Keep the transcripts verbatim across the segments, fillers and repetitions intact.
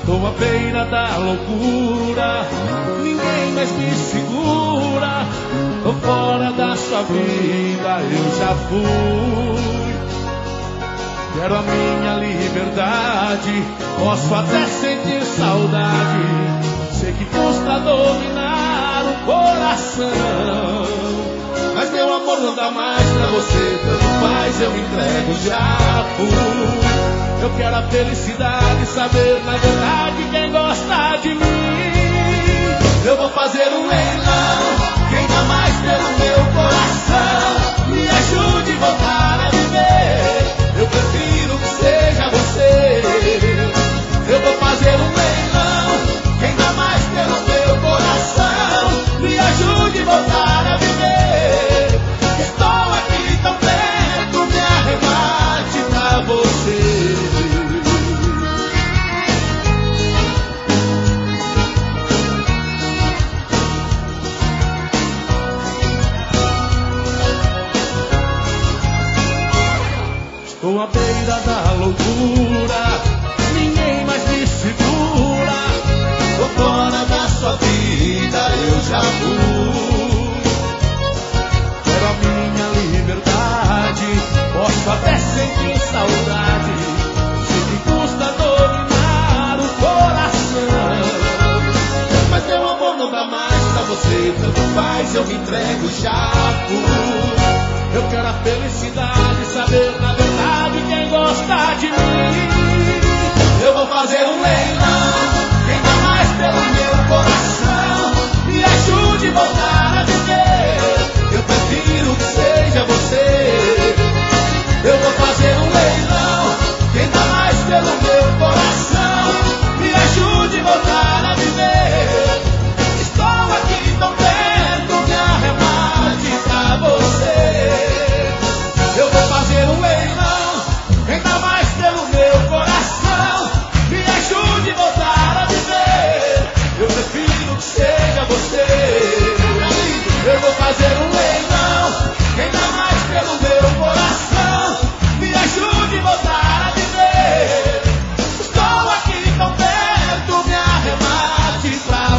Estou à beira da loucura, ninguém mais me segura. Tô fora da sua vida, eu já fui. Quero a minha liberdade, posso até sentir saudade. Sei que custa dominar o coração, mas meu amor não dá mais pra você. Tanto faz, eu me entrego, já fui. Eu quero a felicidade, saber na verdade quem gosta de mim. Eu vou fazer um leilão, quem dá mais pelo meu coração. Me ajude a voltar a viver, eu prefiro que seja você. Eu vou fazer um leilão, quem dá mais pelo meu coração. Me ajude a voltar a viver. Estou aqui tão perto, me arremate pra você. Estou à beira da loucura, ninguém mais me segura. Tô fora da sua vida, eu já fui. Quero a minha liberdade, posso até sentir saudade. Sei que custa dominar o coração, mas meu amor não dá mais pra você. Tanto faz, eu me entrego, já fui. Eu quero a felicidade, saber na verdade quem gosta de mim. Eu vou fazer um leilão, quem dá mais pelo meu coração. Me ajude a voltar a viver, eu prefiro que seja você. Eu vou fazer um leilão, quem dá mais pelo meu coração. Me ajude a voltar a viver. Estou aqui tão perto, me arremate pra você. Eu vou fazer um leilão, quem dá mais pelo meu coração. Me ajude a voltar a viver, eu prefiro que seja você. Eu vou fazer um leilão, quem dá mais pelo meu coração. Me ajude a voltar a viver. Estou aqui tão perto, me arremate pra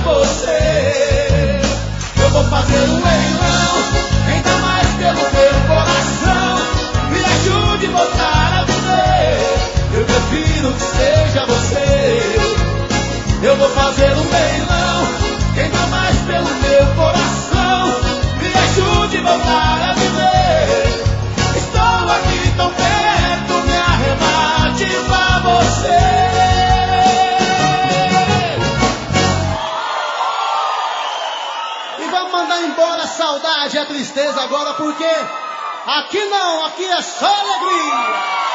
você. Eu vou fazer um leilão, quem dá mais pelo meu coração. Me ajude a voltar a viver, eu prefiro que seja você. Eu vou fazer um leilão, quem dá mais pelo meu coração. Me ajude a voltar a viver. Estou aqui tão perto, me arremate pra você. E vamos mandar embora a saudade e a tristeza agora, porque aqui não, aqui é só alegria.